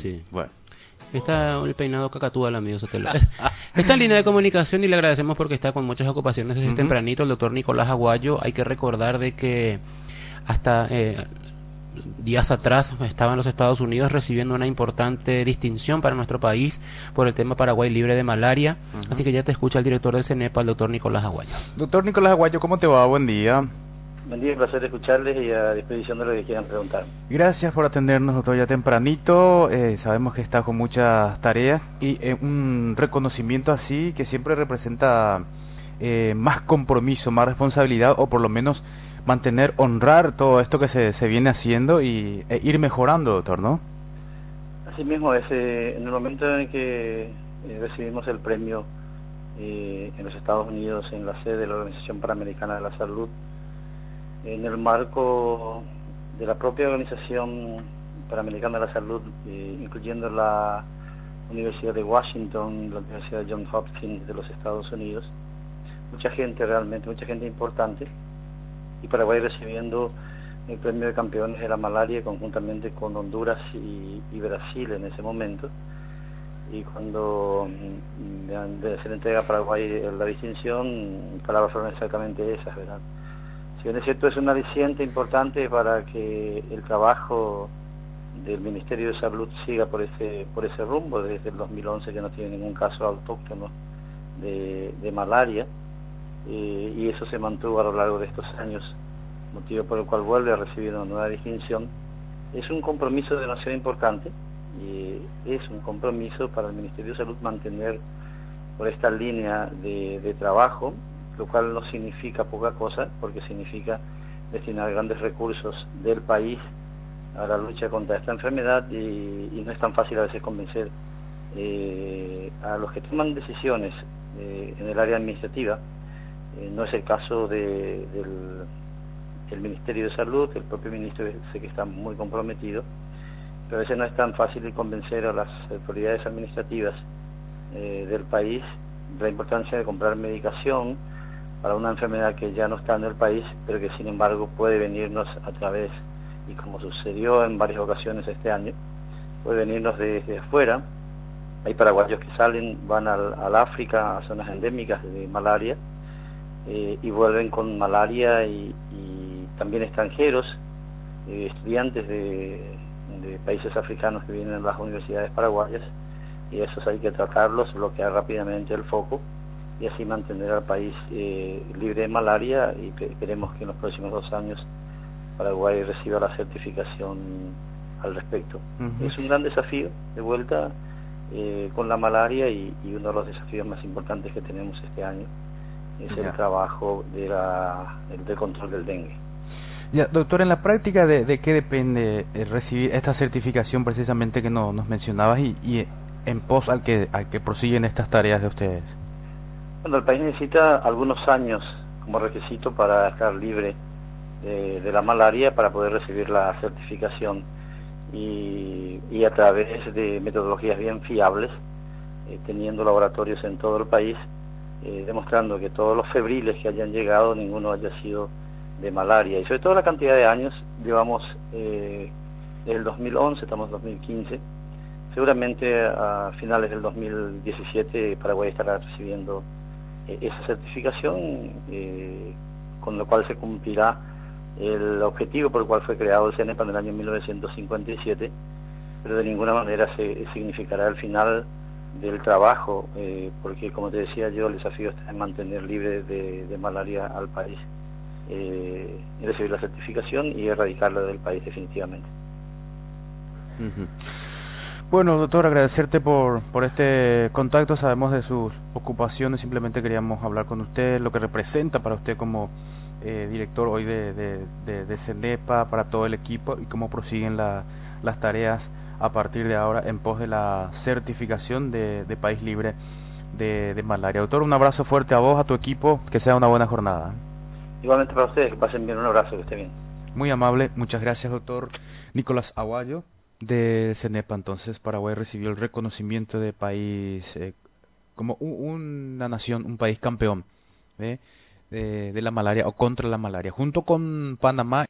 sí. Bueno. Está el peinado cacatúa el amigo Sotelo. Está en línea de comunicación y le agradecemos porque está con muchas ocupaciones desde tempranito. El doctor Nicolás Aguayo. Hay que recordar de que hasta días atrás estaba en los Estados Unidos recibiendo una importante distinción para nuestro país por el tema Paraguay libre de malaria. Así que ya te escucha el director del CENEPA, el doctor Nicolás Aguayo. Doctor Nicolás Aguayo, ¿cómo te va? Buen día. Buen día, un placer escucharles y a disposición de lo que quieran preguntar. Gracias por atendernos, doctor, ya tempranito. Sabemos que está con muchas tareas y un reconocimiento así que siempre representa más compromiso, más responsabilidad, o por lo menos honrar todo esto que se viene haciendo y ir mejorando, doctor, ¿no? Así mismo, en el momento en que recibimos el premio en los Estados Unidos, en la sede de la Organización Panamericana de la Salud, en el marco de la propia Organización Panamericana de la Salud, incluyendo la Universidad de Washington, la Universidad de Johns Hopkins de los Estados Unidos, mucha gente importante, y Paraguay recibiendo el premio de campeones de la malaria conjuntamente con Honduras y Brasil en ese momento. Y cuando se le entrega a Paraguay la distinción, palabras fueron exactamente esas, ¿verdad? Si bien es cierto, es un aliciente importante para que el trabajo del Ministerio de Salud siga por ese rumbo. Desde el 2011 que no tiene ningún caso autóctono de malaria, y eso se mantuvo a lo largo de estos años, motivo por el cual vuelve a recibir una nueva distinción. Es un compromiso demasiado importante, y es un compromiso para el Ministerio de Salud mantener por esta línea de trabajo, lo cual no significa poca cosa, porque significa destinar grandes recursos del país a la lucha contra esta enfermedad, y no es tan fácil a veces convencer a los que toman decisiones en el área administrativa. No es el caso del Ministerio de Salud. El propio ministro sé que está muy comprometido, pero a veces no es tan fácil convencer a las autoridades administrativas del país de la importancia de comprar medicación para una enfermedad que ya no está en el país, pero que sin embargo puede venirnos a través, y como sucedió en varias ocasiones este año, puede venirnos desde afuera. Hay paraguayos que van al África, a zonas endémicas de malaria, y vuelven con malaria, y también extranjeros, estudiantes de países africanos que vienen a las universidades paraguayas, y esos hay que tratarlos, bloquear rápidamente el foco y así mantener al país libre de malaria, y esperemos que en los próximos 2 años Paraguay reciba la certificación al respecto. Es un gran desafío de vuelta con la malaria, y uno de los desafíos más importantes que tenemos este año es el trabajo del control del dengue. Ya, doctor, en la práctica, ¿de qué depende recibir esta certificación precisamente que nos mencionabas y en pos al que prosiguen estas tareas de ustedes? Bueno, el país necesita algunos años como requisito para estar libre de la malaria, para poder recibir la certificación, y a través de metodologías bien fiables, teniendo laboratorios en todo el país, demostrando que todos los febriles que hayan llegado, ninguno haya sido de malaria, y sobre todo la cantidad de años. Llevamos desde el 2011, estamos en 2015, seguramente a finales del 2017 Paraguay estará recibiendo esa certificación, con lo cual se cumplirá el objetivo por el cual fue creado el CENEPA en el año 1957, pero de ninguna manera significará el final del trabajo, porque como te decía yo, el desafío está en mantener libre de malaria al país, recibir la certificación y erradicarla del país definitivamente. Bueno, doctor, agradecerte por este contacto. Sabemos de sus ocupaciones, simplemente queríamos hablar con usted, lo que representa para usted como director hoy de CENEPA, para todo el equipo, y cómo prosiguen las tareas a partir de ahora en pos de la certificación de país libre de malaria. Doctor, un abrazo fuerte a vos, a tu equipo, que sea una buena jornada. Igualmente para ustedes, que pasen bien, un abrazo, que esté bien. Muy amable, muchas gracias, doctor Nicolás Aguayo de CENEPA. Entonces, Paraguay recibió el reconocimiento de país como una nación, un país campeón de la malaria o contra la malaria, junto con Panamá